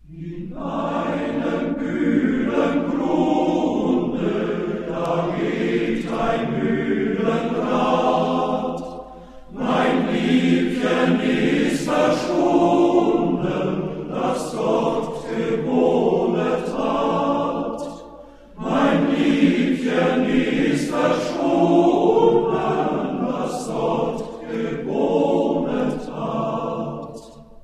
In einem kühlen Grunde, da geht ein Mühlenrad. Mein Liebchen ist verschwunden, das Gott gebohnet hat. Mein Liebchen ist verschwunden, das Gott gebohnet hat.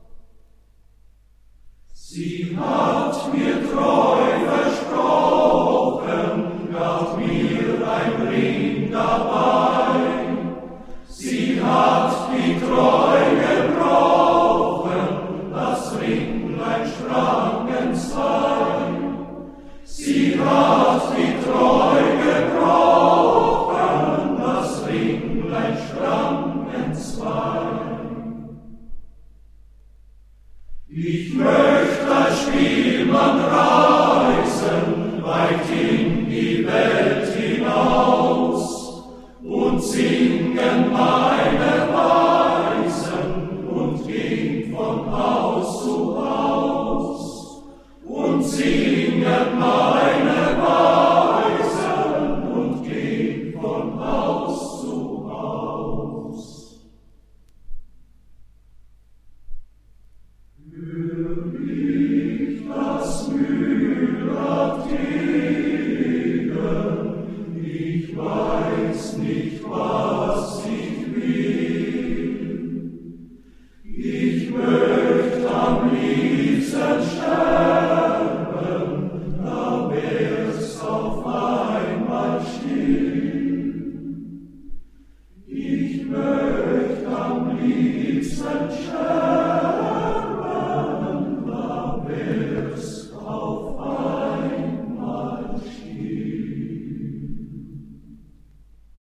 Sie hat mir treu versprochen, gab mir ein Ring dabei. Sie hat die Treu gebrochen, das Ringlein sprang entzwei. Sie hat die Treu gebrochen, das Ringlein sprang entzwei. Ich möchte als Spielmann